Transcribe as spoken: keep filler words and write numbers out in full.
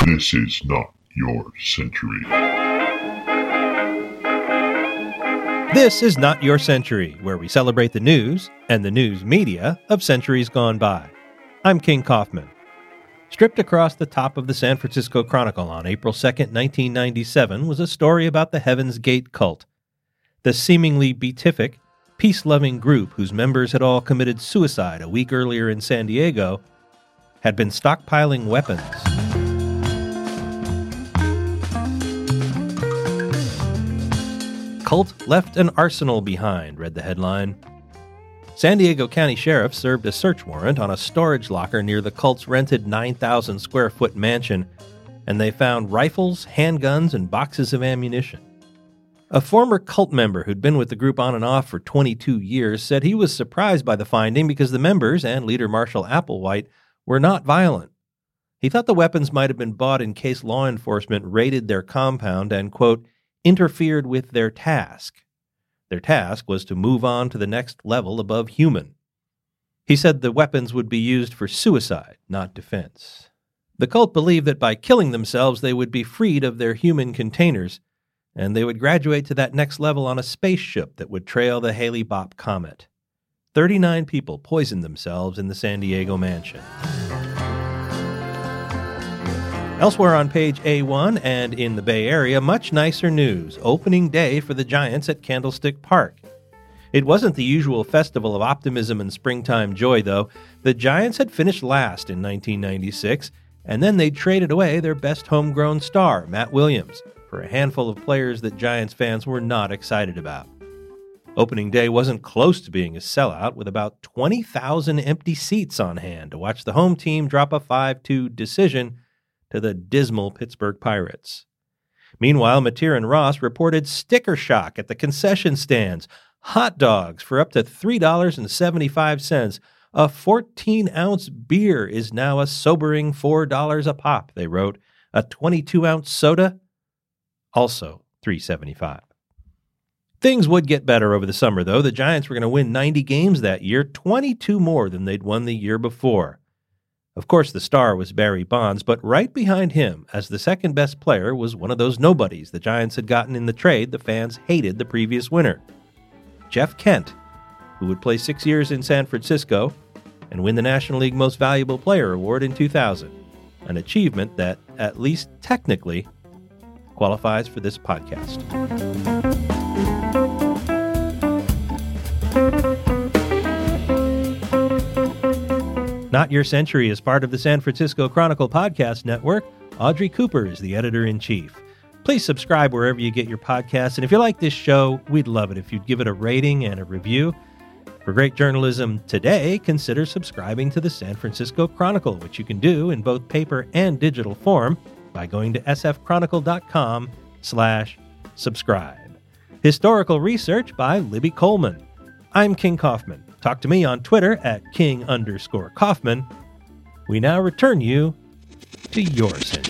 This is not your century. This is Not Your Century, where we celebrate the news and the news media of centuries gone by. I'm King Kaufman. Stripped across the top of the San Francisco Chronicle on April second, nineteen ninety-seven, was a story about the Heaven's Gate cult, the seemingly beatific, peace-loving group whose members had all committed suicide a week earlier in San Diego, had been stockpiling weapons. Cult left an arsenal behind, read the headline. San Diego County Sheriff served a search warrant on a storage locker near the cult's rented nine thousand square foot mansion, and they found rifles, handguns, and boxes of ammunition. A former cult member who'd been with the group on and off for twenty-two years said he was surprised by the finding because the members and leader Marshall Applewhite were not violent. He thought the weapons might have been bought in case law enforcement raided their compound and, quote, interfered with their task. Their task was to move on to the next level above human. He said the weapons would be used for suicide, not defense. The cult believed that by killing themselves they would be freed of their human containers, and they would graduate to that next level on a spaceship that would trail the Hale-Bopp comet. thirty-nine people poisoned themselves in the San Diego mansion. Elsewhere on page A one and in the Bay Area, much nicer news. Opening day for the Giants at Candlestick Park. It wasn't the usual festival of optimism and springtime joy, though. The Giants had finished last in nineteen ninety-six, and then they traded away their best homegrown star, Matt Williams, for a handful of players that Giants fans were not excited about. Opening day wasn't close to being a sellout, with about twenty thousand empty seats on hand to watch the home team drop a five two decision to the dismal Pittsburgh Pirates. Meanwhile, Mateer and Ross reported sticker shock at the concession stands. Hot dogs for up to three dollars and seventy-five cents. A fourteen-ounce beer is now a sobering four dollars a pop, they wrote. A twenty-two-ounce soda? Also three dollars and seventy-five cents. Things would get better over the summer, though. The Giants were going to win ninety games that year, twenty-two more than they'd won the year before. Of course, the star was Barry Bonds, but right behind him, as the second-best player, was one of those nobodies the Giants had gotten in the trade the fans hated the previous winter. Jeff Kent, who would play six years in San Francisco and win the National League Most Valuable Player award in two thousand, an achievement that, at least technically, qualifies for this podcast. Not Your Century is part of the San Francisco Chronicle podcast network. Audrey Cooper is the editor-in-chief. Please subscribe wherever you get your podcasts, and if you like this show, we'd love it if you'd give it a rating and a review. For great journalism today, consider subscribing to the San Francisco Chronicle, which you can do in both paper and digital form by going to sfchronicle.com slash subscribe. Historical research by Libby Coleman. I'm King Kaufman. Talk to me on Twitter at King underscore Kaufman. We now return you to your century.